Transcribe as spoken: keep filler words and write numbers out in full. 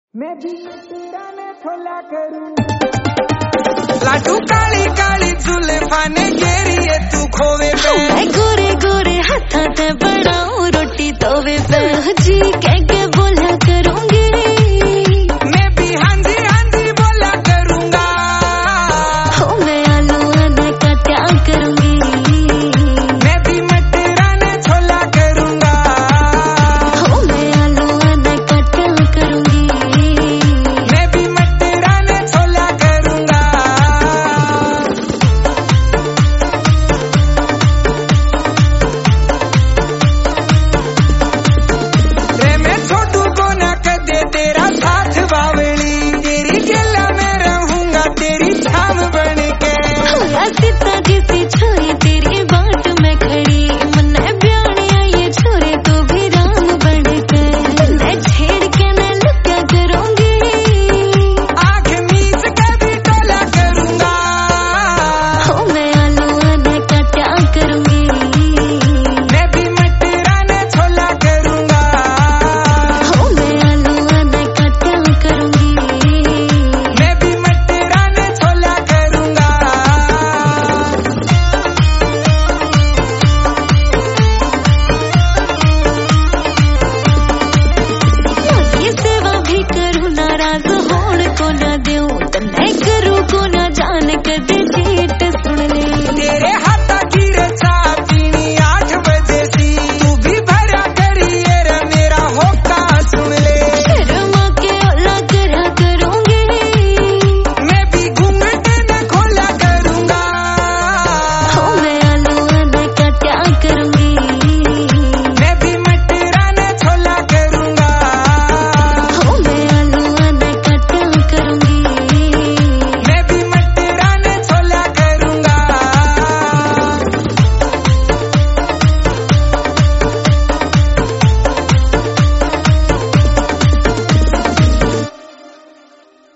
मैं भी तेरा ने खोला करूं लाडू काली काली जुल्फा ने घेरी है तू खोवे पे मैं गोरे गोरे हाथा ते बनाऊं रोटी तवे पे जी कह के बोला करूंगी मैं भी हाँ जी हाँ जी बोला करूंगा हो मैं आलू आने का त्याग करूंगी मैं भी मटरा ने छोला करूंगा हो मैं आलू आने का त्याग करूंगी मैं भी मटरा ने छोला करूंगा रे मैं छोटू को न कदे तेरा साथ बावली तेरी गला में रहूंगा तेरी छाम बन के होया सीता जैसी छोरी तेरी बाट में खड़ी मन ब्याने ये छोरे तो भी राम बन के मैं छेड़ के मैं लुट्या करूंगी आंख मीच के भी टोला करूंगा हो मैं आलू आने का त्याग करूंगी मैं भी मटरा ने छोला करूंगा हो मैं आलू आने का त्याग करूंगी मैं भी मटरा ने छोला करूंगा ये सेवा भी करूं नाराज होड़ को ना दूं तो मैं करूं को ना जान कर दे